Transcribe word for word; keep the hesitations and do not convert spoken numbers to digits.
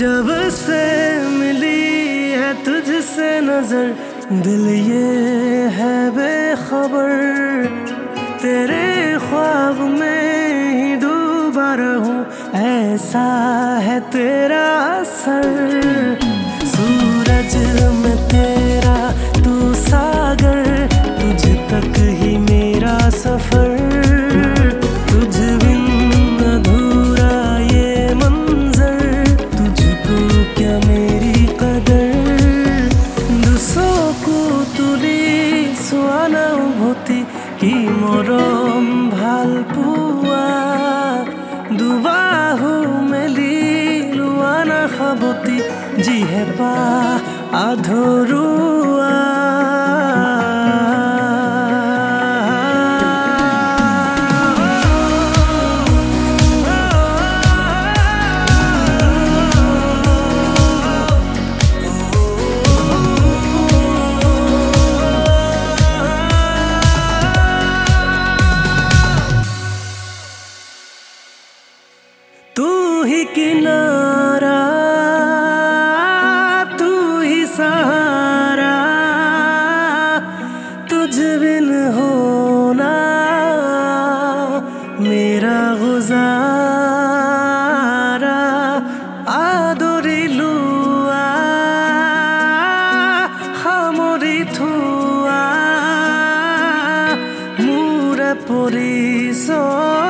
जब से मिली है तुझसे नजर, दिल ये है बेखबर, तेरे ख्वाब में ही डूबा रहूं, ऐसा है तेरा असर। सूरज में तेरा तू सागर, तुझ तक ही मेरा सफर, तुझ बिन अधूरा ये मंजर, तुझको क्या मेरी कदर। दुसोको तुली सोआना उभति কি মৰম ভাল পোৱা, দুবাহু মেলি লোৱা না সাৱতি, যিহে পা আধৰুৱা। तू ही किनारा, तू ही सहारा, तुझ बिन होना मेरा गुजारा। आदरी लुआ खामरी थुआ, मुरे परिस